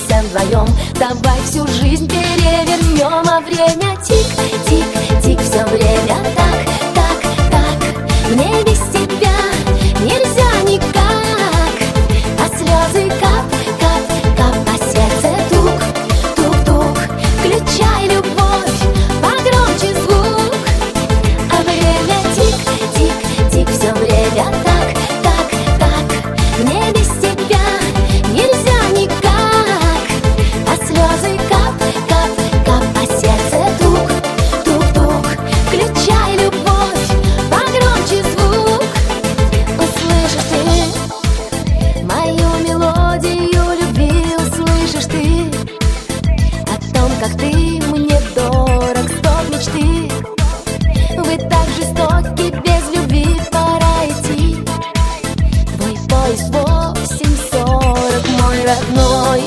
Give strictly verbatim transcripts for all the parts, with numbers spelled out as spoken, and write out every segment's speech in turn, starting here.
останемся вдвоем. Давай всю жизнь перевернем, а время тик-тик-тик, все время так, так, так. Мне без тебя нельзя никак, а слезы кап-кап-кап, а сердце тук-тук-тук. Включай любовь, погромче звук, а время тик-тик-тик, все время так, так, так. Мне без тебя нельзя никак, а слезы кап-кап-кап, а сердце тук-тук-тук. Включай любовь, погромче звук. Услышишь ты мою мелодию любви, услышишь ты о том, как ты мне дорог, стоп мечты. Вы так жестоки, без любви пора идти. Твой поезд восемь сорок, мой родной.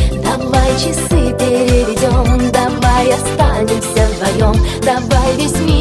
Давай часы переведем, давай останемся вдвоем, давай весь мир